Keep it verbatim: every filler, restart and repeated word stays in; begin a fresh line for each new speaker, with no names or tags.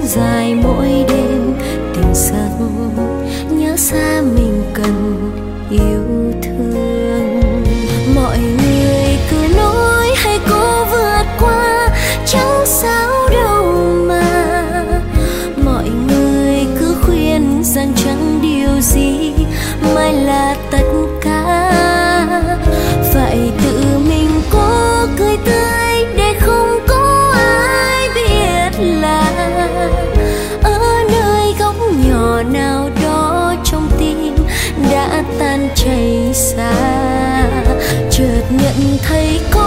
dài mỗi đêm tình giấc nhớ xa mình cần yêu thương. Mọi người cứ nói hãy cố vượt qua, chẳng sao đâu mà. Mọi người cứ khuyên rằng chẳng điều gì mai là tất cả. Phải tự mình cố cười tươi để không có ai biết là ở nơi góc nhỏ nào đó trong tim đã tan chảy xa. Chợt nhận thấy có